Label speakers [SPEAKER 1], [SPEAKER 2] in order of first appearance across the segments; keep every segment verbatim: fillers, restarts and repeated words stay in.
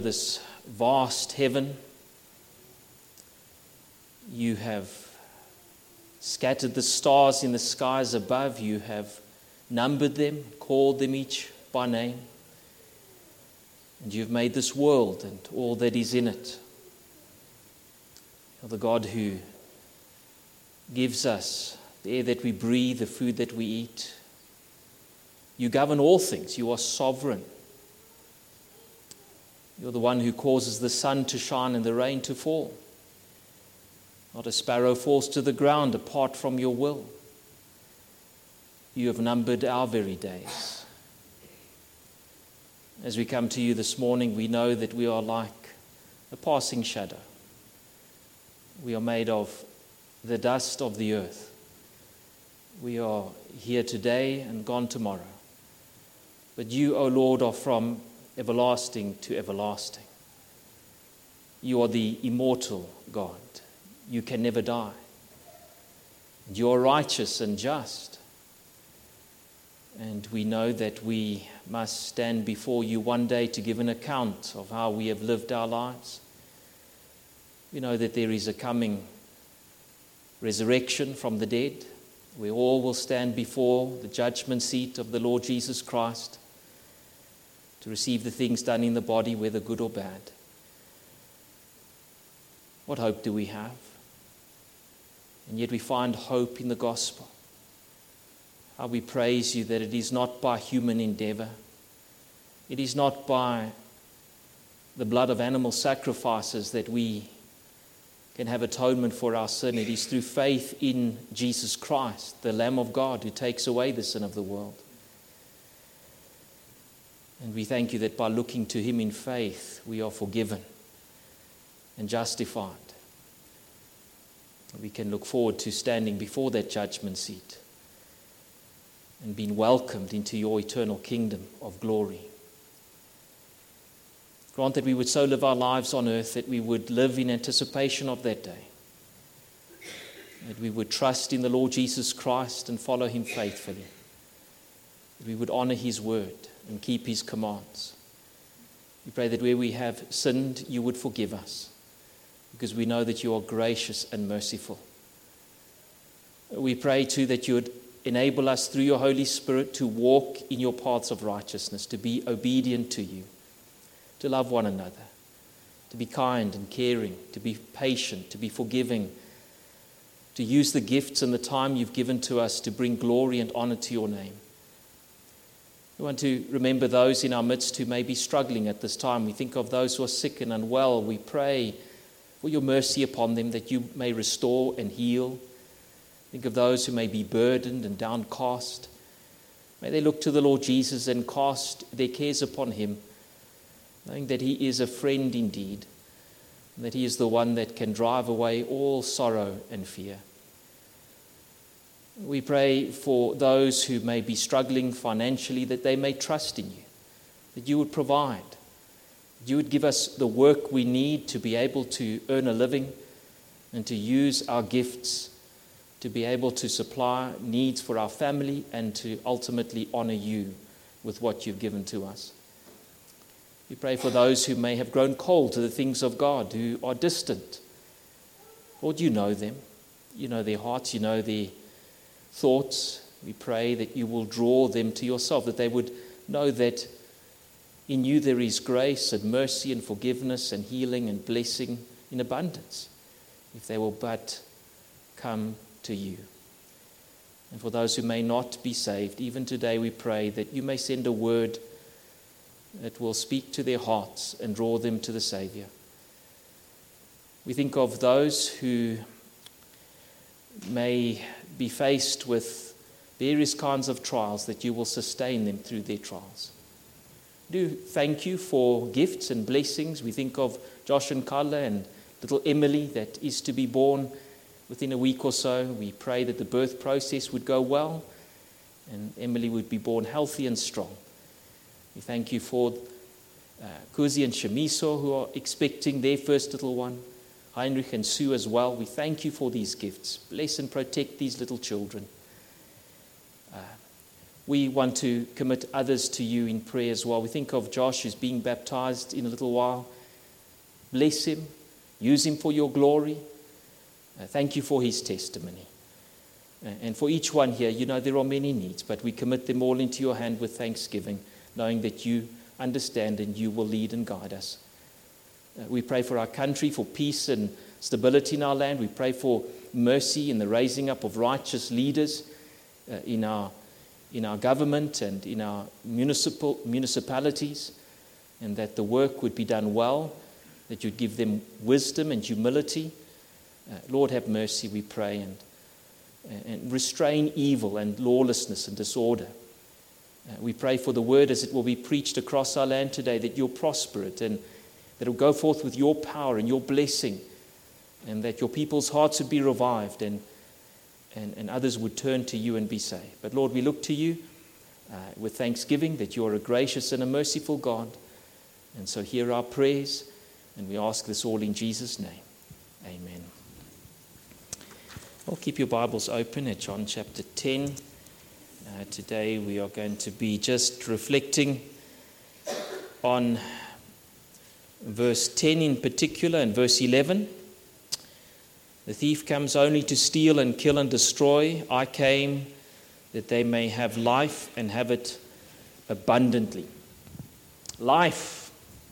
[SPEAKER 1] This vast heaven, you have scattered the stars in the skies above. You have numbered them, called them each by name. And you've made this world and all that is in it. You're the God who gives us the air that we breathe, the food that we eat. You govern all things. You are sovereign. You're the one who causes the sun to shine and the rain to fall. Not a sparrow falls to the ground apart from your will. You have numbered our very days. As we come to you this morning, we know that we are like a passing shadow. We are made of the dust of the earth. We are here today and gone tomorrow. But you, O Lord, are from everlasting to everlasting. You are the immortal God. You can never die. You are righteous and just. And we know that we must stand before you one day to give an account of how we have lived our lives. We know that there is a coming resurrection from the dead. We all will stand before the judgment seat of the Lord Jesus Christ to receive the things done in the body, whether good or bad. What hope do we have? And yet we find hope in the gospel. How we praise you that it is not by human endeavor. It is not by the blood of animal sacrifices that we can have atonement for our sin. It is through faith in Jesus Christ, the Lamb of God, who takes away the sin of the world. And we thank you that by looking to him in faith, we are forgiven and justified. We can look forward to standing before that judgment seat and being welcomed into your eternal kingdom of glory. Grant that we would so live our lives on earth that we would live in anticipation of that day. That we would trust in the Lord Jesus Christ and follow him faithfully. That we would honor his word and keep his commands. We pray that where we have sinned, you would forgive us, because we know that you are gracious and merciful. We pray too that you would enable us through your Holy Spirit to walk in your paths of righteousness, to be obedient to you, to love one another, to be kind and caring, to be patient, to be forgiving, to use the gifts and the time you've given to us to bring glory and honor to your name. We want to remember those in our midst who may be struggling at this time. We think of those who are sick and unwell. We pray for your mercy upon them, that you may restore and heal. Think of those who may be burdened and downcast. May they look to the Lord Jesus and cast their cares upon him, knowing that he is a friend indeed, and that he is the one that can drive away all sorrow and fear. We pray for those who may be struggling financially, that they may trust in you, that you would provide, that you would give us the work we need to be able to earn a living and to use our gifts to be able to supply needs for our family and to ultimately honor you with what you've given to us. We pray for those who may have grown cold to the things of God, who are distant. Lord, you know them. You know their hearts. You know their thoughts. We pray that you will draw them to yourself, that they would know that in you there is grace and mercy and forgiveness and healing and blessing in abundance, if they will but come to you. And for those who may not be saved, even today we pray that you may send a word that will speak to their hearts and draw them to the Savior. We think of those who may be faced with various kinds of trials, that you will sustain them through their trials. Do thank you for gifts and blessings. We think of Josh and Carla and little Emily that is to be born within a week or so. We pray that the birth process would go well and Emily would be born healthy and strong. We thank you for uh, Kuzi and Shamiso, who are expecting their first little one. Heinrich and Sue as well. We thank you for these gifts. Bless and protect these little children. Uh, We want to commit others to you in prayer as well. We think of Josh, who's being baptized in a little while. Bless him. Use him for your glory. Uh, thank you for his testimony. Uh, and for each one here, you know there are many needs, but we commit them all into your hand with thanksgiving, knowing that you understand and you will lead and guide us. Uh, we pray for our country, for peace and stability in our land. We pray for mercy in the raising up of righteous leaders uh, in our in our government and in our municipal municipalities, and that the work would be done well, that you'd give them wisdom and humility. Uh, Lord, have mercy, we pray, and, and restrain evil and lawlessness and disorder. Uh, we pray for the word as it will be preached across our land today, that you'll prosper it and that it will go forth with your power and your blessing, and that your people's hearts would be revived and And, and others would turn to you and be saved. But Lord, we look to you uh, with thanksgiving that you are a gracious and a merciful God. And so hear our prayers, and we ask this all in Jesus' name. Amen. Well, keep your Bibles open at John chapter ten. Uh, today we are going to be just reflecting on verse ten in particular and verse eleven. The thief comes only to steal and kill and destroy. I came that they may have life and have it abundantly. Life.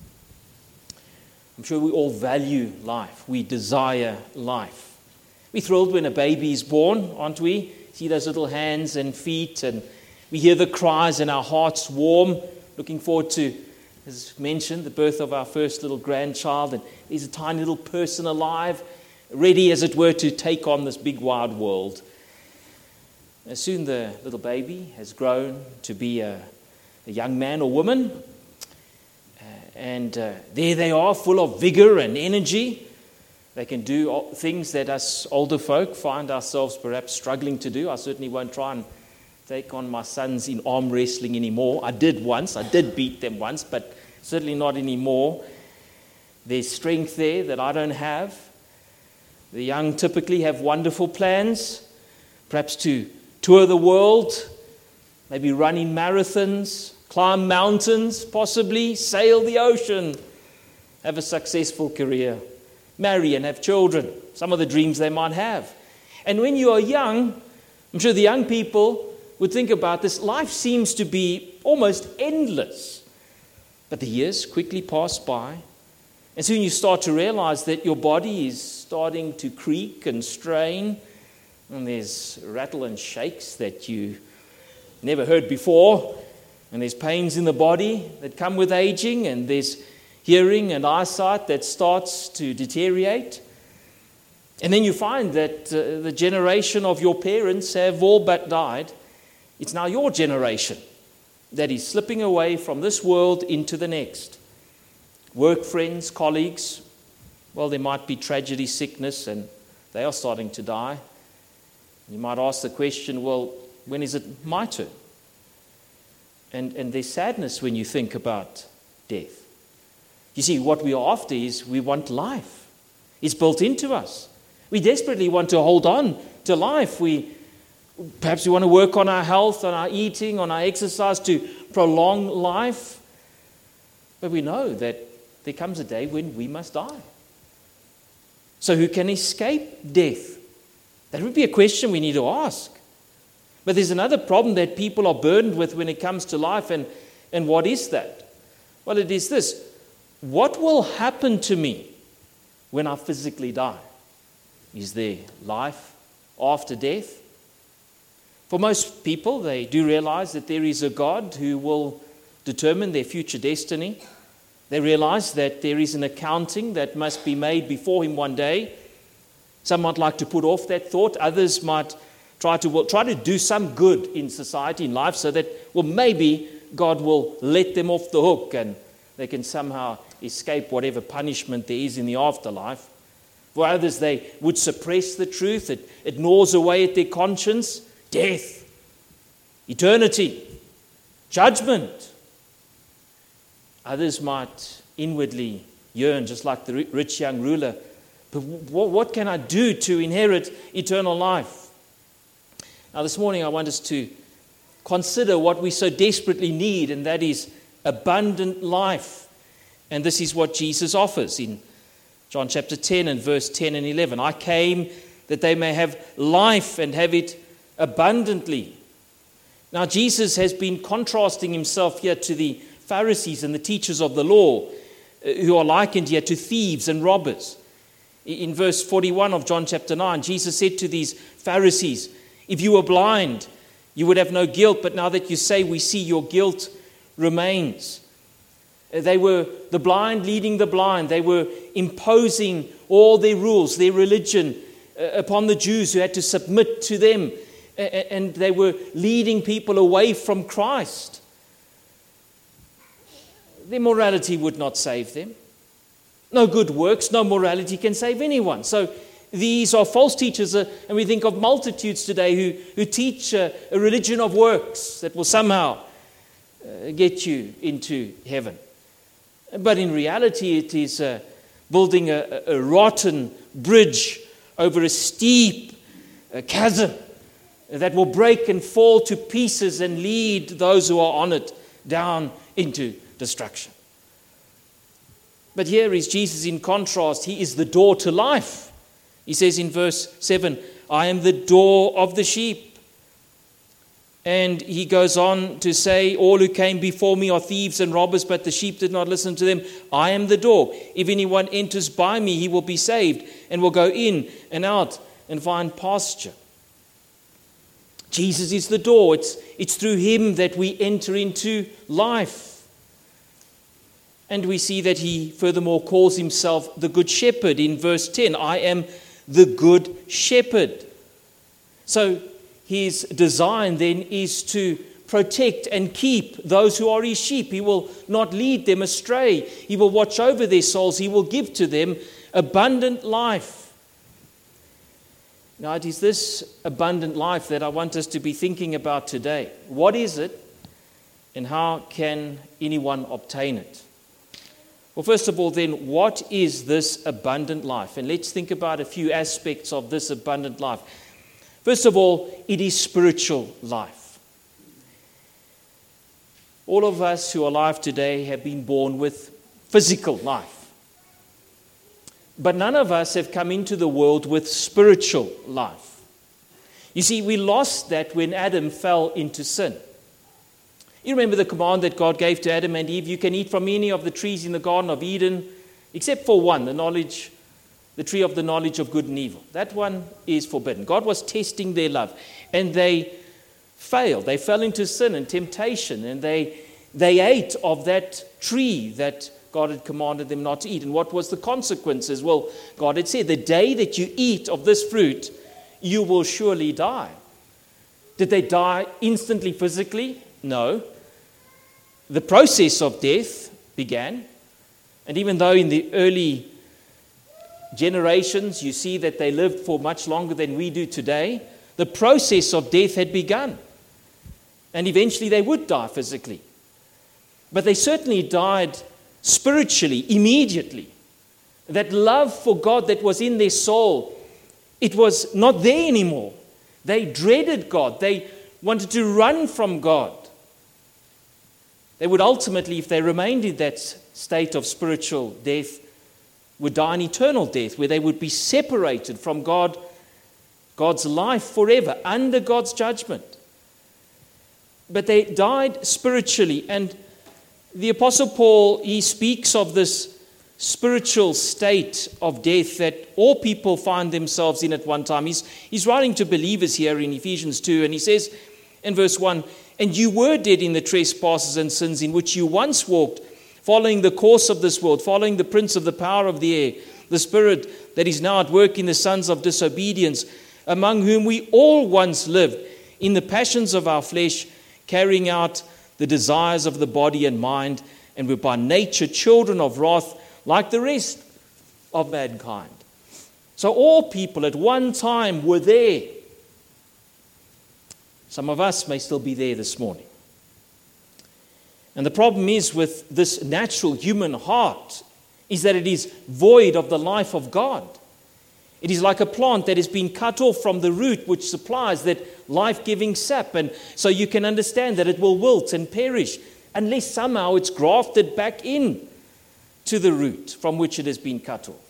[SPEAKER 1] I'm sure we all value life. We desire life. We're thrilled when a baby is born, aren't we? See those little hands and feet, and we hear the cries and our hearts warm, looking forward to, as mentioned, the birth of our first little grandchild. And there's a tiny little person alive, ready, as it were, to take on this big wide world. And soon the little baby has grown to be a, a young man or woman. Uh, and uh, there they are, full of vigor and energy. They can do things that us older folk find ourselves perhaps struggling to do. I certainly won't try and take on my sons in arm wrestling anymore. I did once. I did beat them once, but certainly not anymore. There's strength there that I don't have. The young typically have wonderful plans, perhaps to tour the world, maybe run in marathons, climb mountains, possibly sail the ocean, have a successful career, marry and have children, some of the dreams they might have. And when you are young, I'm sure the young people would think about this, life seems to be almost endless. But the years quickly pass by, and soon you start to realize that your body is starting to creak and strain, and there's rattle and shakes that you never heard before, and there's pains in the body that come with aging, and there's hearing and eyesight that starts to deteriorate. And then you find that uh, the generation of your parents have all but died. It's now your generation that is slipping away from this world into the next. Work friends, colleagues, well, there might be tragedy, sickness, and they are starting to die. You might ask the question, well, when is it my turn? And, and there's sadness when you think about death. You see, what we are after is we want life. It's built into us. We desperately want to hold on to life. We perhaps we want to work on our health, on our eating, on our exercise to prolong life. But we know that there comes a day when we must die. So who can escape death? That would be a question we need to ask. But there's another problem that people are burdened with when it comes to life, and, and what is that? Well, it is this. What will happen to me when I physically die? Is there life after death? For most people, they do realize that there is a God who will determine their future destiny. They realize that there is an accounting that must be made before him one day. Some might like to put off that thought. Others might try to well, try to do some good in society, in life, so that, well, maybe God will let them off the hook and they can somehow escape whatever punishment there is in the afterlife. For others, they would suppress the truth. It, it gnaws away at their conscience. Death, eternity, judgment. Others might inwardly yearn, just like the rich young ruler. But what can I do to inherit eternal life? Now, this morning I want us to consider what we so desperately need, and that is abundant life. And this is what Jesus offers in John chapter ten and verse ten and eleven. I came that they may have life and have it abundantly. Now, Jesus has been contrasting himself here to the Pharisees and the teachers of the law, who are likened here to thieves and robbers. In verse forty-one of John chapter nine, Jesus said to these Pharisees, if you were blind, you would have no guilt, but now that you say we see, your guilt remains. They were the blind leading the blind. They were imposing all their rules, their religion upon the Jews who had to submit to them. And they were leading people away from Christ. Their morality would not save them. No good works, no morality can save anyone. So these are false teachers, uh, and we think of multitudes today who, who teach uh, a religion of works that will somehow uh, get you into heaven. But in reality, it is uh, building a, a rotten bridge over a steep uh, chasm that will break and fall to pieces and lead those who are on it down into destruction. But here is Jesus in contrast. He is the door to life. He says in verse seven, I am the door of the sheep. And he goes on to say, all who came before me are thieves and robbers, but the sheep did not listen to them. I am the door. If anyone enters by me, he will be saved and will go in and out and find pasture. Jesus is the door. It's, it's through him that we enter into life. And we see that he furthermore calls himself the Good Shepherd in verse ten. I am the Good Shepherd. So his design then is to protect and keep those who are his sheep. He will not lead them astray. He will watch over their souls. He will give to them abundant life. Now, it is this abundant life that I want us to be thinking about today. What is it, and how can anyone obtain it? Well, first of all, then, what is this abundant life? And let's think about a few aspects of this abundant life. First of all, it is spiritual life. All of us who are alive today have been born with physical life. But none of us have come into the world with spiritual life. You see, we lost that when Adam fell into sin. You remember the command that God gave to Adam and Eve, you can eat from any of the trees in the Garden of Eden, except for one, the knowledge, the tree of the knowledge of good and evil. That one is forbidden. God was testing their love, and they failed. They fell into sin and temptation, and they, they ate of that tree that God had commanded them not to eat. And what was the consequences? Well, God had said, the day that you eat of this fruit, you will surely die. Did they die instantly physically? No. The process of death began. And even though in the early generations you see that they lived for much longer than we do today, the process of death had begun. And eventually they would die physically. But they certainly died spiritually, immediately. That love for God that was in their soul, it was not there anymore. They dreaded God. They wanted to run from God. They would ultimately, if they remained in that state of spiritual death, would die an eternal death, where they would be separated from God, God's life forever, under God's judgment. But they died spiritually, and the Apostle Paul, he speaks of this spiritual state of death that all people find themselves in at one time. He's, he's writing to believers here in Ephesians two, and he says in verse one, and you were dead in the trespasses and sins in which you once walked, following the course of this world, following the prince of the power of the air, the spirit that is now at work in the sons of disobedience, among whom we all once lived in the passions of our flesh, carrying out the desires of the body and mind, and were by nature children of wrath like the rest of mankind. So all people at one time were there. Some of us may still be there this morning. And the problem is with this natural human heart is that it is void of the life of God. It is like a plant that has been cut off from the root, which supplies that life-giving sap. And so you can understand that it will wilt and perish unless somehow it's grafted back in to the root from which it has been cut off.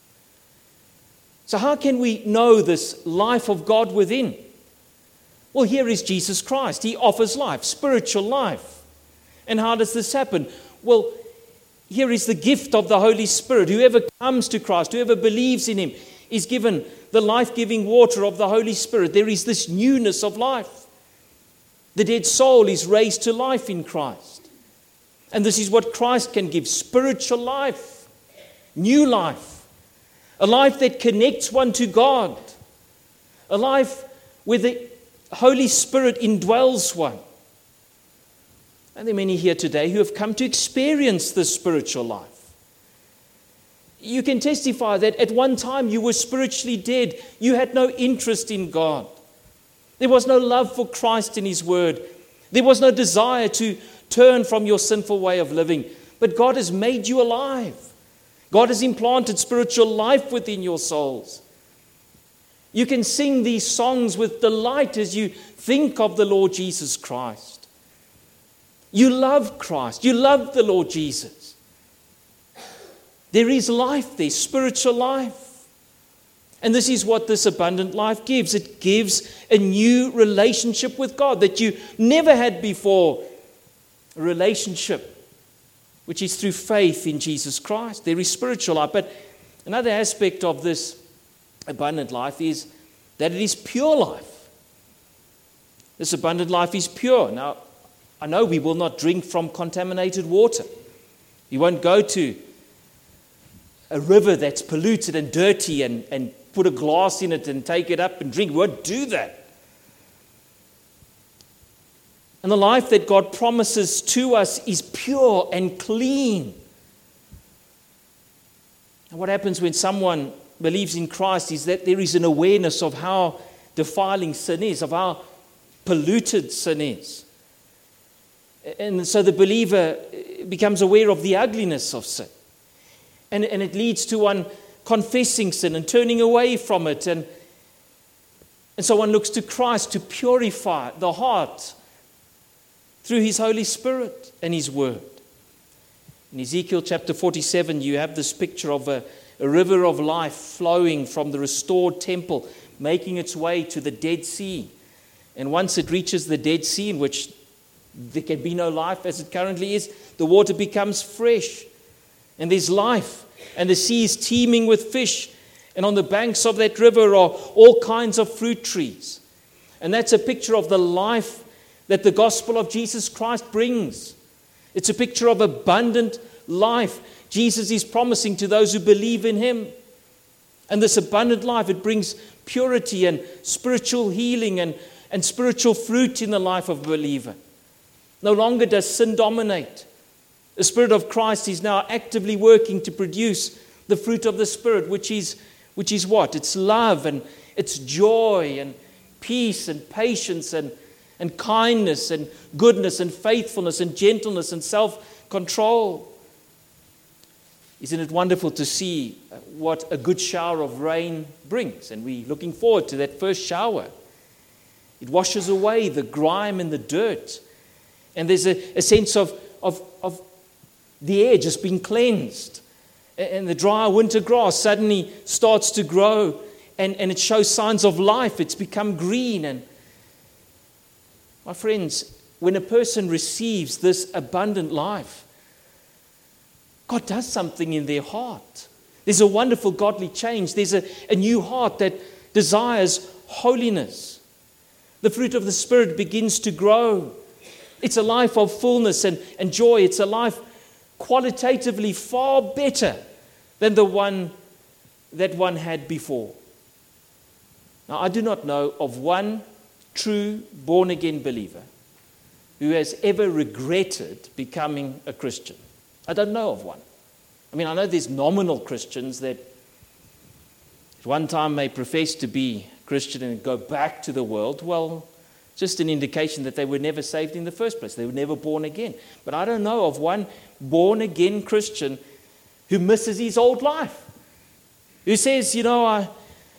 [SPEAKER 1] So how can we know this life of God within? Well, here is Jesus Christ. He offers life, spiritual life. And how does this happen? Well, here is the gift of the Holy Spirit. Whoever comes to Christ, whoever believes in Him, is given the life-giving water of the Holy Spirit. There is this newness of life. The dead soul is raised to life in Christ. And this is what Christ can give, spiritual life, new life, a life that connects one to God, a life where the Holy Spirit indwells one. And there are many here today who have come to experience this spiritual life. You can testify that at one time you were spiritually dead. You had no interest in God. There was no love for Christ in His Word. There was no desire to turn from your sinful way of living. But God has made you alive. God has implanted spiritual life within your souls. You can sing these songs with delight as you think of the Lord Jesus Christ. You love Christ. You love the Lord Jesus. There is life there, spiritual life. And this is what this abundant life gives. It gives a new relationship with God that you never had before. A relationship which is through faith in Jesus Christ. There is spiritual life. But another aspect of this abundant life is that it is pure life. This abundant life is pure. Now, I know we will not drink from contaminated water. We won't go to a river that's polluted and dirty and, and put a glass in it and take it up and drink. We won't do that. And the life that God promises to us is pure and clean. And what happens when someone believes in Christ is that there is an awareness of how defiling sin is, of how polluted sin is. And so the believer becomes aware of the ugliness of sin. And, and it leads to one confessing sin and turning away from it. And, and so one looks to Christ to purify the heart through His Holy Spirit and His Word. In Ezekiel chapter forty-seven, you have this picture of a, a river of life flowing from the restored temple, making its way to the Dead Sea. And once it reaches the Dead Sea, in which there can be no life as it currently is, the water becomes fresh. And there's life. And the sea is teeming with fish. And on the banks of that river are all kinds of fruit trees. And that's a picture of the life that the gospel of Jesus Christ brings. It's a picture of abundant life Jesus is promising to those who believe in Him. And this abundant life, it brings purity and spiritual healing and, and spiritual fruit in the life of a believer. No longer does sin dominate. The Spirit of Christ is now actively working to produce the fruit of the Spirit, which is, which is what? It's love and it's joy and peace and patience and, and kindness and goodness and faithfulness and gentleness and self-control. Isn't it wonderful to see what a good shower of rain brings? And we're looking forward to that first shower. It washes away the grime and the dirt. And there's a, a sense of, of, of the air just being cleansed. And the dry winter grass suddenly starts to grow. And, and it shows signs of life. It's become green. And my friends, when a person receives this abundant life, God does something in their heart. There's a wonderful godly change. There's a, a new heart that desires holiness. The fruit of the Spirit begins to grow. It's a life of fullness and, and joy. It's a life qualitatively far better than the one that one had before. Now, I do not know of one true born-again believer who has ever regretted becoming a Christian. I don't know of one. I mean, I know there's nominal Christians that at one time may profess to be Christian and go back to the world. Well, just an indication that they were never saved in the first place. They were never born again. But I don't know of one born-again Christian who misses his old life, who says, you know, I,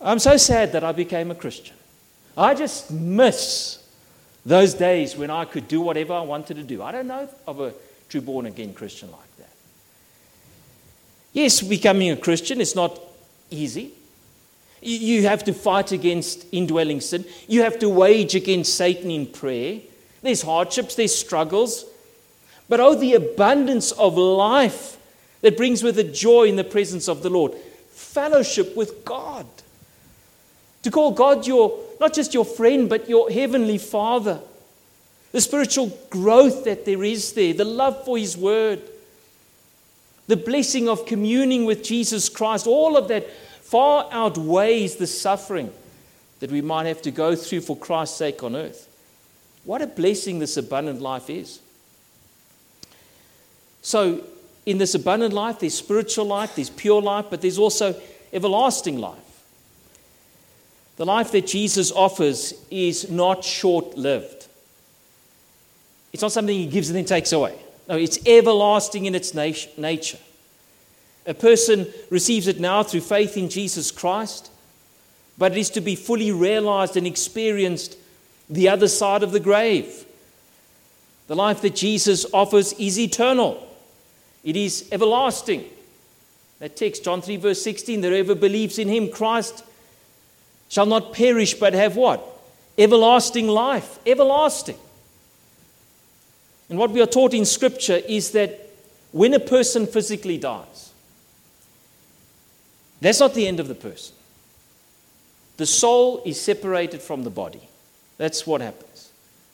[SPEAKER 1] I'm so sad that I became a Christian. I just miss those days when I could do whatever I wanted to do. I don't know of a true born-again Christian like that. Yes, becoming a Christian is not easy. You have to fight against indwelling sin. You have to wage against Satan in prayer. There's hardships, there's struggles. But oh, the abundance of life that brings with it joy in the presence of the Lord. Fellowship with God. To call God your, not just your friend, but your heavenly Father. The spiritual growth that there is there. The love for His Word. The blessing of communing with Jesus Christ. All of that far outweighs the suffering that we might have to go through for Christ's sake on earth. What a blessing this abundant life is. So, in this abundant life, there's spiritual life, there's pure life, but there's also everlasting life. The life that Jesus offers is not short-lived. It's not something He gives and then takes away. No, it's everlasting in its nat- nature. A person receives it now through faith in Jesus Christ, but it is to be fully realized and experienced the other side of the grave. The life that Jesus offers is eternal. It is everlasting. That text, John three verse sixteen, that whoever believes in Him, Christ, shall not perish but have what? Everlasting life. Everlasting. And what we are taught in Scripture is that when a person physically dies, that's not the end of the person. The soul is separated from the body. That's what happens.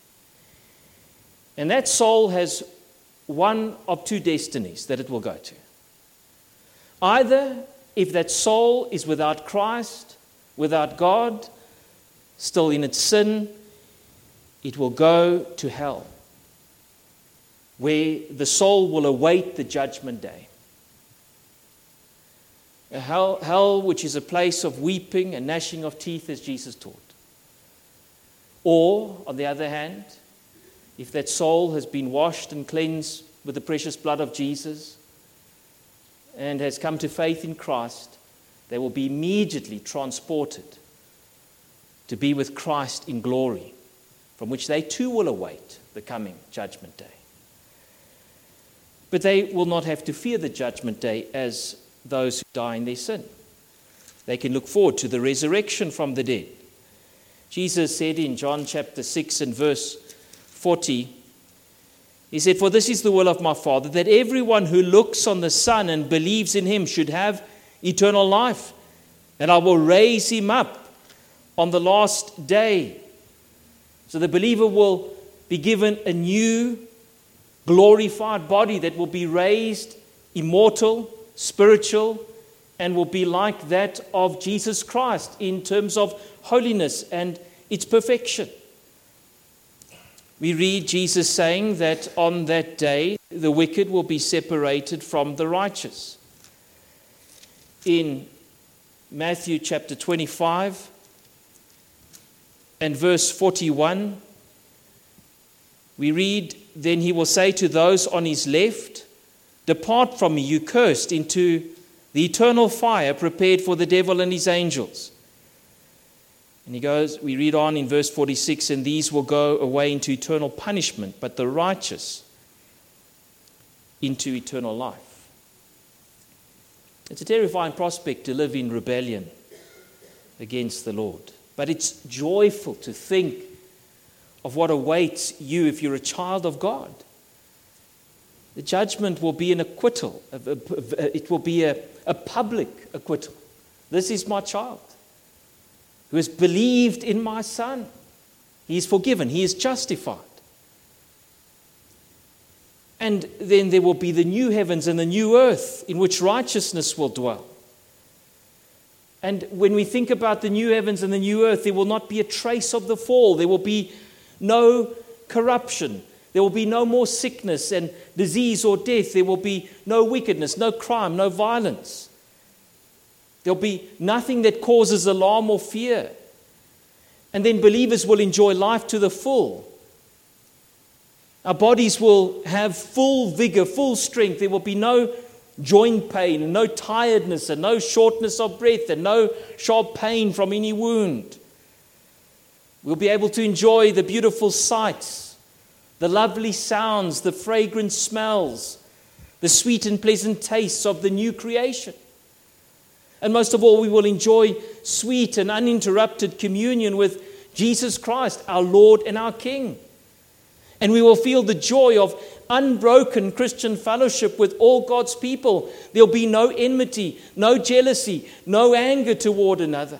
[SPEAKER 1] And that soul has one of two destinies that it will go to. Either, if that soul is without Christ, without God, still in its sin, it will go to hell, where the soul will await the judgment day. A hell, hell which is a place of weeping and gnashing of teeth, as Jesus taught. Or, on the other hand, if that soul has been washed and cleansed with the precious blood of Jesus and has come to faith in Christ, they will be immediately transported to be with Christ in glory, from which they too will await the coming judgment day. But they will not have to fear the judgment day as those who die in their sin. They can look forward to the resurrection from the dead. Jesus said in John chapter six and verse forty, He said, "For this is the will of my Father, that everyone who looks on the Son and believes in Him should have eternal life, and I will raise him up on the last day." So the believer will be given a new glorified body that will be raised immortal, spiritual, and will be like that of Jesus Christ in terms of holiness and its perfection. We read Jesus saying that on that day the wicked will be separated from the righteous. In Matthew chapter twenty-five and verse forty-one, we read, "Then He will say to those on His left, 'Depart from me, you cursed, into the eternal fire prepared for the devil and his angels.'" And he goes, we read on in verse forty-six, "And these will go away into eternal punishment, but the righteous into eternal life." It's a terrifying prospect to live in rebellion against the Lord. But it's joyful to think of what awaits you if you're a child of God. The judgment will be an acquittal. It will be a, a public acquittal. This is my child who has believed in my Son. He is forgiven. He is justified. And then there will be the new heavens and the new earth in which righteousness will dwell. And when we think about the new heavens and the new earth, there will not be a trace of the fall. There will be no corruption. There will be no more sickness and disease or death. There will be no wickedness, no crime, no violence. There will be nothing that causes alarm or fear. And then believers will enjoy life to the full. Our bodies will have full vigor, full strength. There will be no joint pain and no tiredness and no shortness of breath and no sharp pain from any wound. We'll be able to enjoy the beautiful sights, the lovely sounds, the fragrant smells, the sweet and pleasant tastes of the new creation. And most of all, we will enjoy sweet and uninterrupted communion with Jesus Christ, our Lord and our King. And we will feel the joy of unbroken Christian fellowship with all God's people. There'll be no enmity, no jealousy, no anger toward another.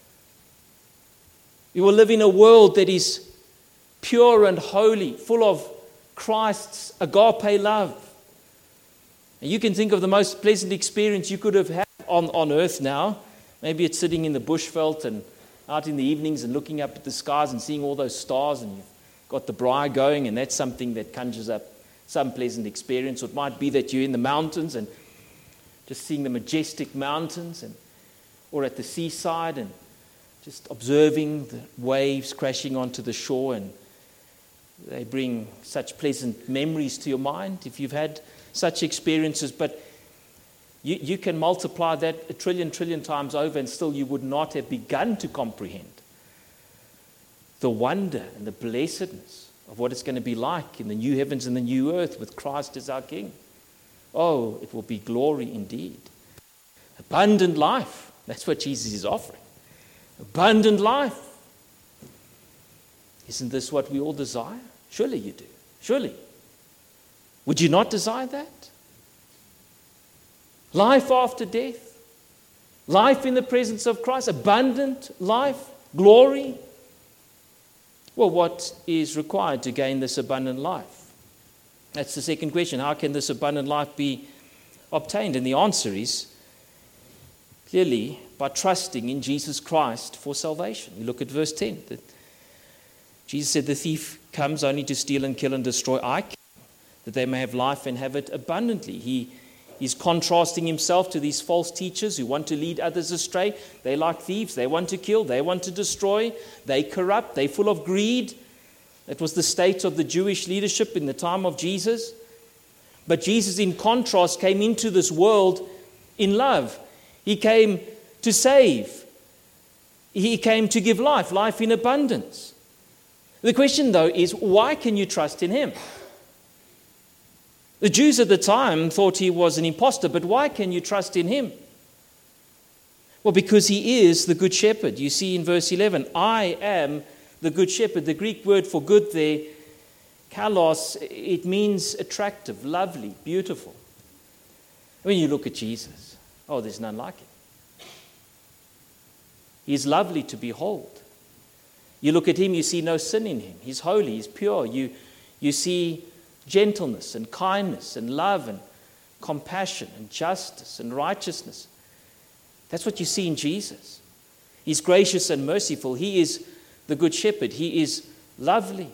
[SPEAKER 1] We will live in a world that is pure and holy, full of Christ's agape love. And you can think of the most pleasant experience you could have had on, on earth now. Maybe it's sitting in the bushveld and out in the evenings and looking up at the skies and seeing all those stars, and you've got the braai going, and that's something that conjures up some pleasant experience. Or it might be that you're in the mountains and just seeing the majestic mountains, and or at the seaside and just observing the waves crashing onto the shore, and they bring such pleasant memories to your mind if you've had such experiences. But you, you can multiply that a trillion, trillion times over, and still you would not have begun to comprehend the wonder and the blessedness of what it's going to be like in the new heavens and the new earth with Christ as our King. Oh, it will be glory indeed. Abundant life. That's what Jesus is offering. Abundant life. Isn't this what we all desire? Surely you do. Surely. Would you not desire that? Life after death. Life in the presence of Christ. Abundant life. Glory. Well, what is required to gain this abundant life? That's the second question. How can this abundant life be obtained? And the answer is clearly by trusting in Jesus Christ for salvation. We look at verse ten. Jesus said, "The thief comes only to steal and kill and destroy. I came that they may have life and have it abundantly." He is contrasting himself to these false teachers who want to lead others astray. They're like thieves. They want to kill. They want to destroy. They corrupt. They're full of greed. That was the state of the Jewish leadership in the time of Jesus. But Jesus, in contrast, came into this world in love. He came to save. He came to give life, life in abundance. The question, though, is why can you trust in him? The Jews at the time thought he was an impostor, but why can you trust in him? Well, because he is the good shepherd. You see in verse eleven, I am the good shepherd. The Greek word for good there, kalos, it means attractive, lovely, beautiful. When you look at Jesus, oh, there's none like him. He's lovely to behold. You look at him, you see no sin in him. He's holy, he's pure. You, you see gentleness and kindness and love and compassion and justice and righteousness. That's what you see in Jesus. He's gracious and merciful. He is the good shepherd. He is lovely.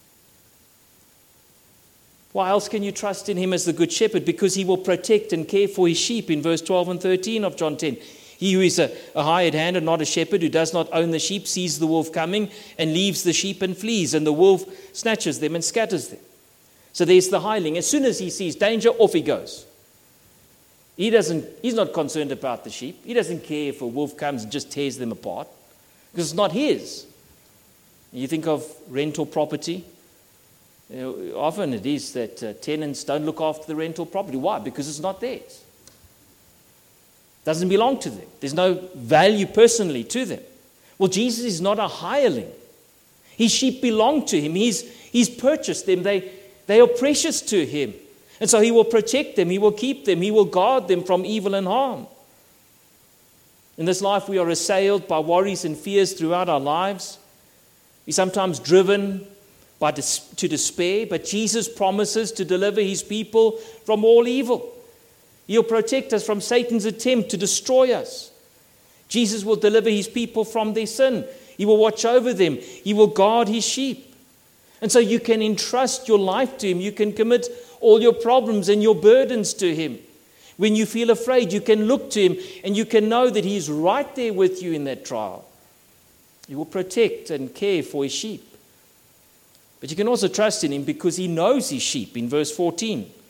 [SPEAKER 1] Why else can you trust in him as the good shepherd? Because he will protect and care for his sheep in verse twelve and thirteen of John ten. He who is a, a hired hand and not a shepherd, who does not own the sheep, sees the wolf coming and leaves the sheep and flees, and the wolf snatches them and scatters them. So there's the hireling. As soon as he sees danger, off he goes. He doesn't, he's not concerned about the sheep. He doesn't care if a wolf comes and just tears them apart, because it's not his. You think of rental property. You know, often it is that uh, tenants don't look after the rental property. Why? Because it's not theirs. It doesn't belong to them. There's no value personally to them. Well, Jesus is not a hireling. His sheep belong to him. He's, he's purchased them. They, they are precious to him. And so he will protect them. He will keep them. He will guard them from evil and harm. In this life, we are assailed by worries and fears throughout our lives. We're sometimes driven by dis- to despair, but Jesus promises to deliver his people from all evil. He'll protect us from Satan's attempt to destroy us. Jesus will deliver his people from their sin. He will watch over them. He will guard his sheep. And so you can entrust your life to him. You can commit all your problems and your burdens to him. When you feel afraid, you can look to him and you can know that he is right there with you in that trial. He will protect and care for his sheep. But you can also trust in him because he knows his sheep. In verse fourteen,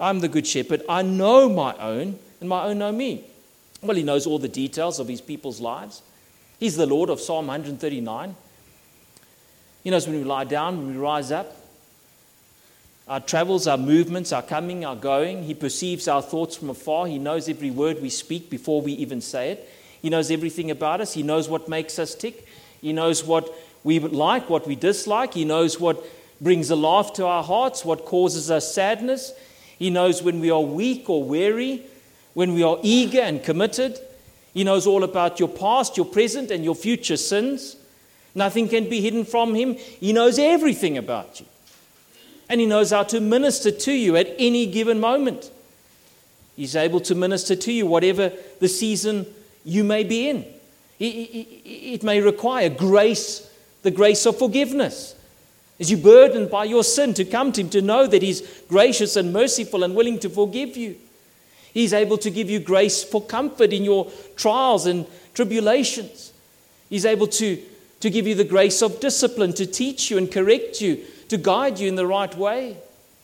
[SPEAKER 1] I'm the good shepherd. I know my own, and my own know me. Well, he knows all the details of his people's lives. He's the Lord of Psalm one thirty-nine. He knows when we lie down, when we rise up, our travels, our movements, our coming, our going. He perceives our thoughts from afar. He knows every word we speak before we even say it. He knows everything about us. He knows what makes us tick. He knows what we like, what we dislike. He knows what brings a laugh to our hearts, what causes us sadness. He knows when we are weak or weary, when we are eager and committed. He knows all about your past, your present, and your future sins. Nothing can be hidden from him. He knows everything about you. And he knows how to minister to you at any given moment. He's able to minister to you whatever the season you may be in. It may require grace, the grace of forgiveness. As you're burdened by your sin, to come to him, to know that he's gracious and merciful and willing to forgive you. He's able to give you grace for comfort in your trials and tribulations. He's able to, to give you the grace of discipline, to teach you and correct you, to guide you in the right way.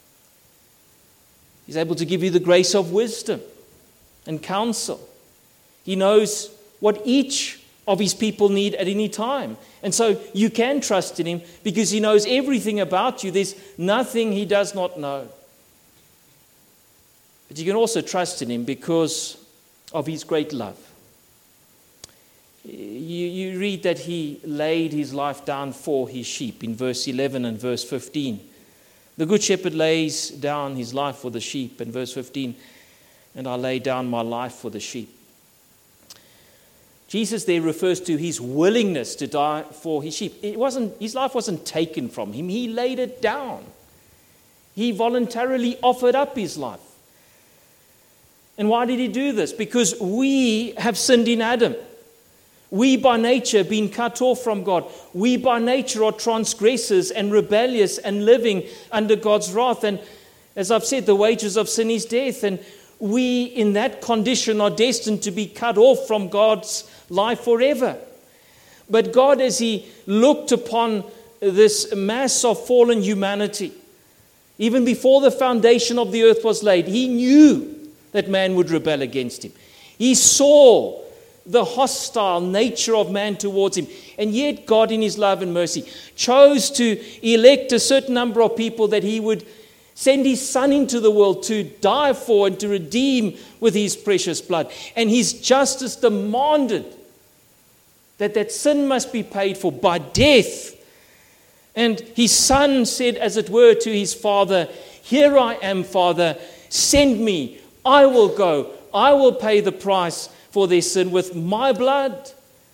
[SPEAKER 1] He's able to give you the grace of wisdom and counsel. He knows what each of his people need at any time. And so you can trust in him because he knows everything about you. There's nothing he does not know. But you can also trust in him because of his great love. You, you read that he laid his life down for his sheep in verse eleven and verse fifteen. The good shepherd lays down his life for the sheep in verse fifteen, and I lay down my life for the sheep. Jesus there refers to his willingness to die for his sheep. It wasn't, his life wasn't taken from him. He laid it down. He voluntarily offered up his life. And why did he do this? Because we have sinned in Adam. We by nature have been cut off from God. We by nature are transgressors and rebellious and living under God's wrath. And as I've said, the wages of sin is death. And we in that condition are destined to be cut off from God's life forever. But God, as he looked upon this mass of fallen humanity, even before the foundation of the earth was laid, he knew that man would rebel against him. He saw the hostile nature of man towards him. And yet God, in his love and mercy, chose to elect a certain number of people that he would send his son into the world to die for and to redeem with his precious blood. And his justice demanded that that sin must be paid for by death. And his son said, as it were, to his father, "Here I am, Father, send me. I will go. I will pay the price for their sin with my blood."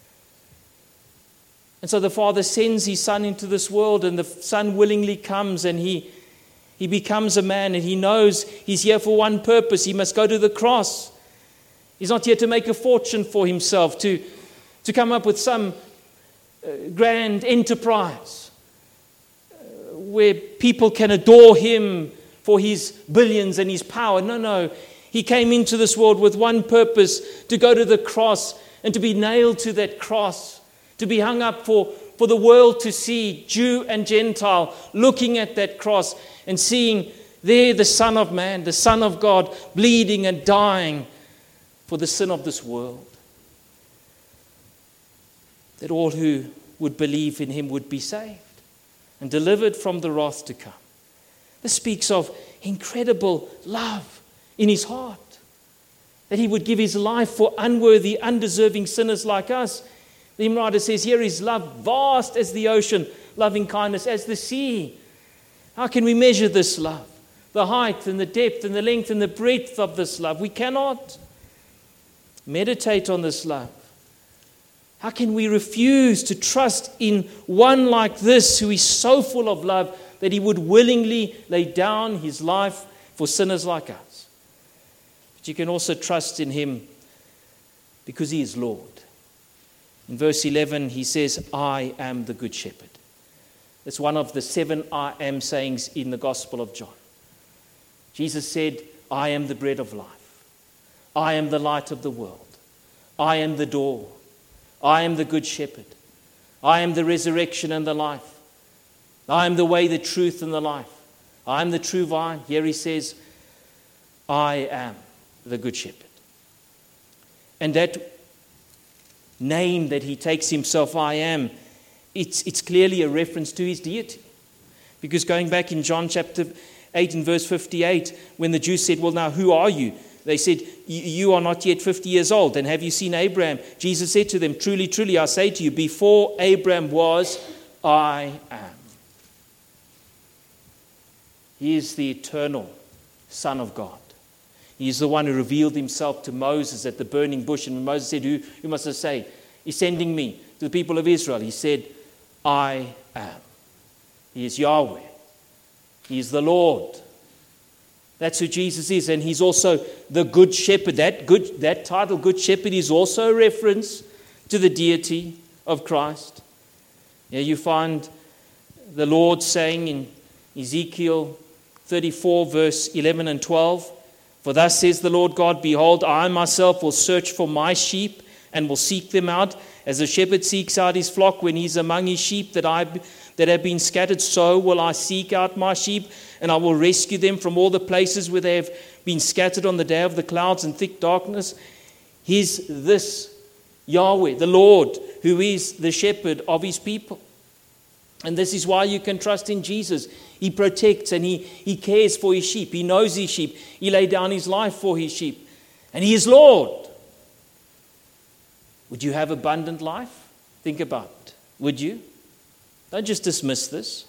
[SPEAKER 1] And so the father sends his son into this world, and the son willingly comes, and he, he becomes a man, and he knows he's here for one purpose. He must go to the cross. He's not here to make a fortune for himself, to, to come up with some uh, grand enterprise uh, where people can adore him for his billions and his power. No, no. He came into this world with one purpose, to go to the cross and to be nailed to that cross, to be hung up for, for the world to see, Jew and Gentile, looking at that cross and seeing there the Son of Man, the Son of God, bleeding and dying for the sin of this world. That all who would believe in him would be saved and delivered from the wrath to come. This speaks of incredible love in his heart, that he would give his life for unworthy, undeserving sinners like us. The hymn writer says here, his love vast as the ocean, loving kindness as the sea. How can we measure this love? The height and the depth and the length and the breadth of this love? We cannot. Meditate on this love. How can we refuse to trust in one like this, who is so full of love that he would willingly lay down his life for sinners like us? But you can also trust in him because he is Lord. In verse eleven, he says, "I am the good shepherd." It's one of the seven I am sayings in the Gospel of John. Jesus said, "I am the bread of life. I am the light of the world. I am the door. I am the good shepherd. I am the resurrection and the life. I am the way, the truth, and the life. I am the true vine." Here he says, I am the Good Shepherd. And that name that he takes himself, I am, it's, it's clearly a reference to his deity. Because going back in John chapter eight and verse fifty-eight, when the Jews said, well, now who are you? They said, you are not yet fifty years old, and have you seen Abraham? Jesus said to them, truly, truly, I say to you, before Abraham was, I am. He is the eternal Son of God. He is the one who revealed himself to Moses at the burning bush. And when Moses said, who, who must I say? He's sending me to the people of Israel. He said, I am. He is Yahweh. He is the Lord. That's who Jesus is. And he's also the Good Shepherd. That, good, that title, Good Shepherd, is also a reference to the deity of Christ. Yeah, you find the Lord saying in Ezekiel thirty-four, verse eleven and twelve, for thus says the Lord God, behold, I myself will search for my sheep and will seek them out, as a shepherd seeks out his flock when he's among his sheep that I that have been scattered, so will I seek out my sheep, and I will rescue them from all the places where they have been scattered on the day of the clouds and thick darkness. He's this Yahweh, the Lord, who is the shepherd of his people. And this is why you can trust in Jesus. He protects and he, he cares for his sheep. He knows his sheep. He laid down his life for his sheep. And he is Lord. Would you have abundant life? Think about it. Would you? Don't just dismiss this.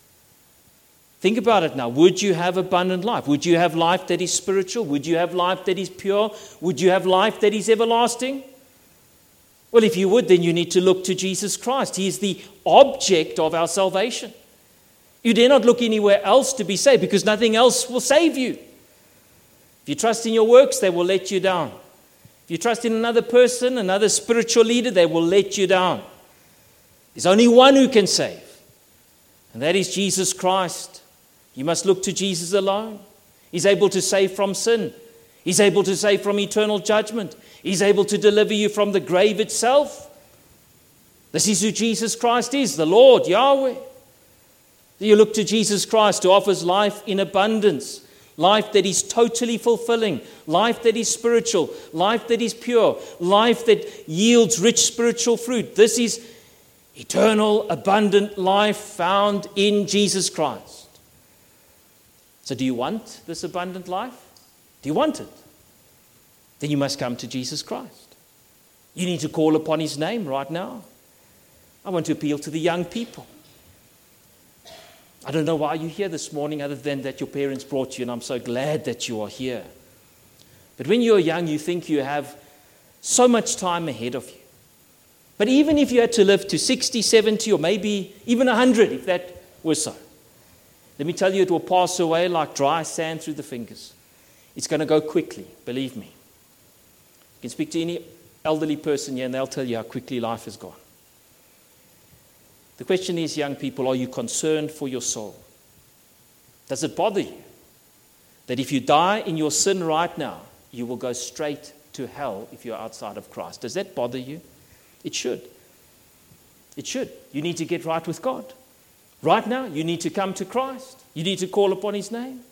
[SPEAKER 1] Think about it now. Would you have abundant life? Would you have life that is spiritual? Would you have life that is pure? Would you have life that is everlasting? Well, if you would, then you need to look to Jesus Christ. He is the object of our salvation. You dare not look anywhere else to be saved, because nothing else will save you. If you trust in your works, they will let you down. If you trust in another person, another spiritual leader, they will let you down. There's only one who can save, and that is Jesus Christ. You must look to Jesus alone. He's able to save from sin. He's able to save from eternal judgment. He's able to deliver you from the grave itself. This is who Jesus Christ is, the Lord, Yahweh. You look to Jesus Christ, who offers life in abundance, life that is totally fulfilling, life that is spiritual, life that is pure, life that yields rich spiritual fruit. This is eternal, abundant life found in Jesus Christ. So do you want this abundant life? Do you want it? Then you must come to Jesus Christ. You need to call upon his name right now. I want to appeal to the young people. I don't know why you're here this morning other than that your parents brought you, and I'm so glad that you are here. But when you're young, you think you have so much time ahead of you. But even if you had to live to sixty, seventy, or maybe even one hundred, if that were so, let me tell you, it will pass away like dry sand through the fingers. It's going to go quickly, believe me. You can speak to any elderly person here and they'll tell you how quickly life has gone. The question is, young people, are you concerned for your soul? Does it bother you that if you die in your sin right now, you will go straight to hell if you're outside of Christ? Does that bother you? It should. It should. You need to get right with God. Right now, you need to come to Christ. You need to call upon his name.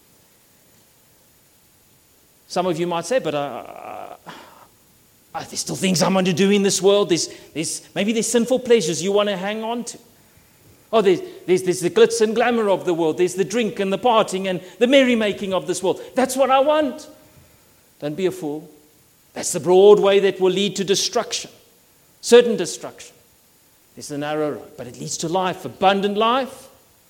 [SPEAKER 1] Some of you might say, but uh, uh, there's still things I want to do in this world. There's, there's, maybe there's sinful pleasures you want to hang on to. Oh, there's, there's, there's the glitz and glamour of the world. There's the drink and the partying and the merrymaking of this world. That's what I want. Don't be a fool. That's the broad way that will lead to destruction. Certain destruction. There's the narrow road, but it leads to life, abundant life.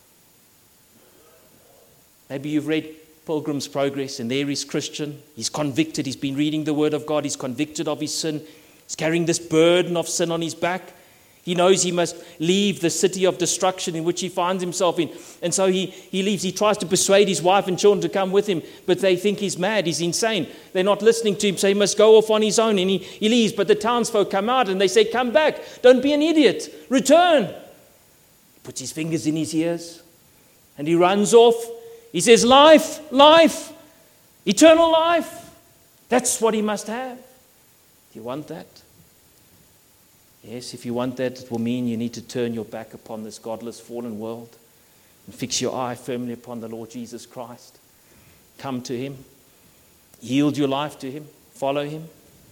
[SPEAKER 1] Maybe you've read Pilgrim's Progress, and there is Christian. He's convicted. He's been reading the Word of God. He's convicted of his sin. He's carrying this burden of sin on his back. He knows he must leave the city of destruction in which he finds himself in. And so he, he leaves. He tries to persuade his wife and children to come with him, but they think he's mad. He's insane. They're not listening to him, so he must go off on his own. And he, he leaves, but the townsfolk come out and they say, come back. Don't be an idiot. Return. He puts his fingers in his ears and he runs off. He says, life, life, eternal life. That's what he must have. Do you want that? Yes, if you want that, it will mean you need to turn your back upon this godless, fallen world and fix your eye firmly upon the Lord Jesus Christ. Come to him. Yield your life to him. Follow him.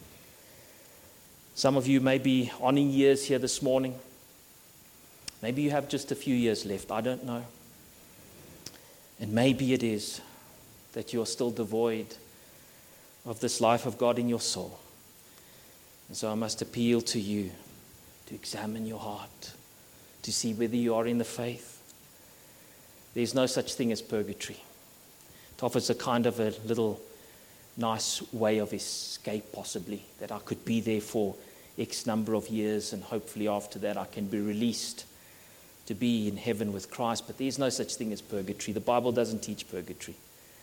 [SPEAKER 1] Some of you may be on in years here this morning. Maybe you have just a few years left. I don't know. And maybe it is that you are still devoid of this life of God in your soul. And so I must appeal to you to examine your heart, to see whether you are in the faith. There's no such thing as purgatory. It offers a kind of a little nice way of escape, possibly, that I could be there for X number of years, and hopefully after that I can be released to be in heaven with Christ. But there's no such thing as purgatory. The Bible doesn't teach purgatory.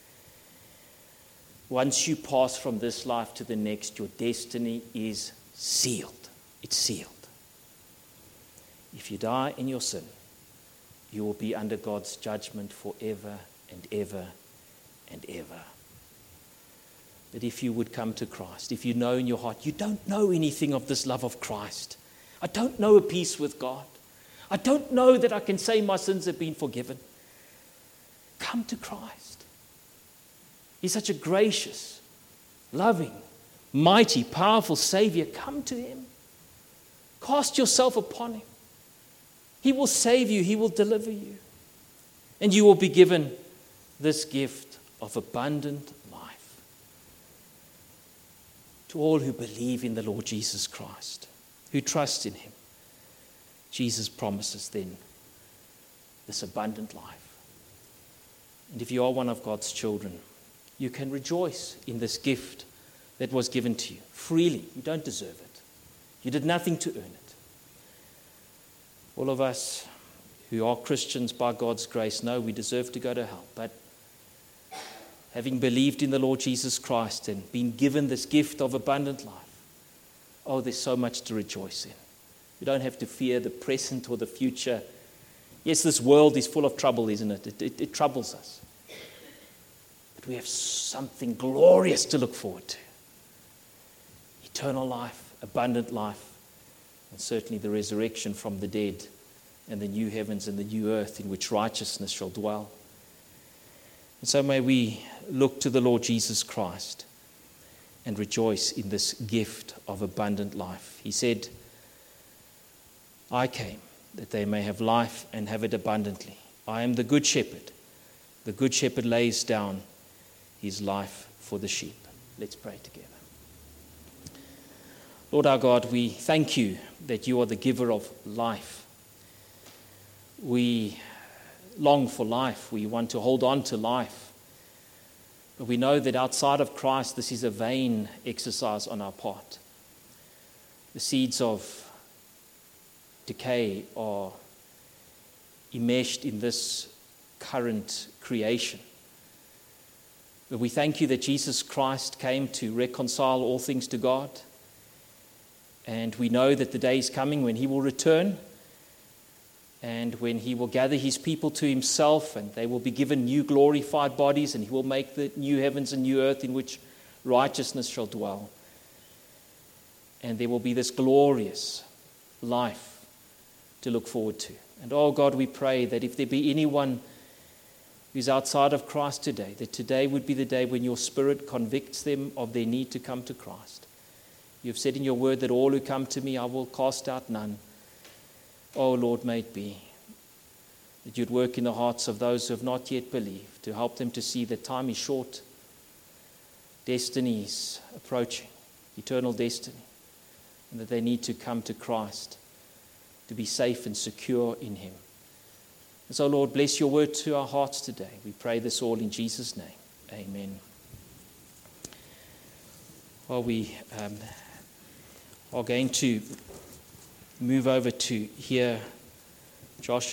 [SPEAKER 1] Once you pass from this life to the next, your destiny is sealed. It's sealed. If you die in your sin, you will be under God's judgment forever and ever and ever. But if you would come to Christ, if you know in your heart, you don't know anything of this love of Christ. I don't know a peace with God. I don't know that I can say my sins have been forgiven. Come to Christ. He's such a gracious, loving, mighty, powerful Savior. Come to him. Cast yourself upon him. He will save you. He will deliver you. And you will be given this gift of abundant life. To all who believe in the Lord Jesus Christ, who trust in him, Jesus promises then this abundant life. And if you are one of God's children, you can rejoice in this gift that was given to you freely. You don't deserve it. You did nothing to earn it. All of us who are Christians by God's grace know we deserve to go to hell. But having believed in the Lord Jesus Christ and been given this gift of abundant life, oh, there's so much to rejoice in. You don't have to fear the present or the future. Yes, this world is full of trouble, isn't it? It, it, it troubles us. But we have something glorious to look forward to. Eternal life, abundant life, and certainly the resurrection from the dead and the new heavens and the new earth in which righteousness shall dwell. And so may we look to the Lord Jesus Christ and rejoice in this gift of abundant life. He said, I came that they may have life and have it abundantly. I am the good shepherd. The good shepherd lays down his life for the sheep. Let's pray together. Lord our God, we thank you that you are the giver of life. We long for life. We want to hold on to life. But we know that outside of Christ, this is a vain exercise on our part. The seeds of decay are enmeshed in this current creation. But we thank you that Jesus Christ came to reconcile all things to God. And we know that the day is coming when he will return and when he will gather his people to himself, and they will be given new glorified bodies, and he will make the new heavens and new earth in which righteousness shall dwell. And there will be this glorious life to look forward to. And oh God, we pray that if there be anyone who's outside of Christ today, that today would be the day when your Spirit convicts them of their need to come to Christ. You've said in your word that all who come to me, I will cast out none. Oh Lord, may it be that you'd work in the hearts of those who have not yet believed, to help them to see that time is short, destiny is approaching, eternal destiny, and that they need to come to Christ to be safe and secure in him. And so, Lord, bless your word to our hearts today. We pray this all in Jesus' name. Amen. Well, we um, are going to move over to hear Josh